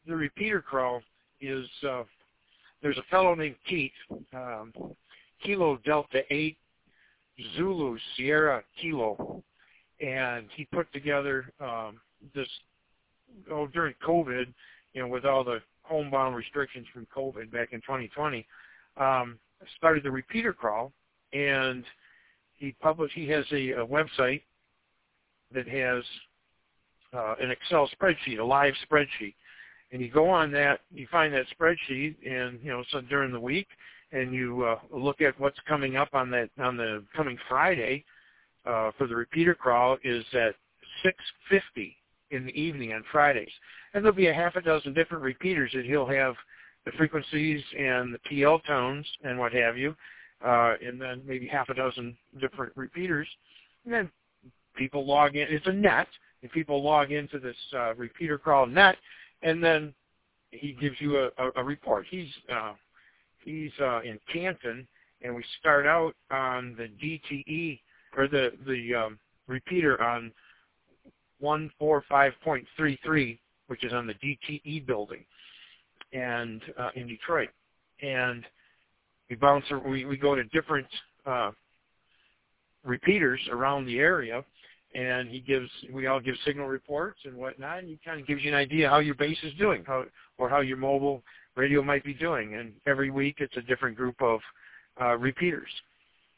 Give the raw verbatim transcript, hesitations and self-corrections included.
the repeater crawl is uh, there's a fellow named Keith, um, Kilo Delta eight Zulu Sierra Kilo, and he put together um, this oh during COVID, you know, with all the homebound restrictions from COVID back in twenty twenty, um, started the repeater crawl, and he published. He has a, a website that has uh, an Excel spreadsheet, a live spreadsheet, and you go on that, you find that spreadsheet, and you know, so during the week, and you uh, look at what's coming up on that on the coming Friday uh, for the repeater crawl is at six fifty in the evening on Fridays, and there'll be a half a dozen different repeaters that he'll have the frequencies and the P L tones and what have you, uh, and then maybe half a dozen different repeaters, and then people log in. It's a net, and people log into this uh, repeater crawl net, and then he gives you a, a, a report. He's uh, he's uh, in Canton, and we start out on the D T E or the the um, repeater on one forty-five point three three, which is on the D T E building, and uh, in Detroit, and we bounce. We we go to different uh, repeaters around the area. And he gives, we all give signal reports and whatnot, and he kind of gives you an idea how your base is doing, how, or how your mobile radio might be doing. And every week it's a different group of uh, repeaters.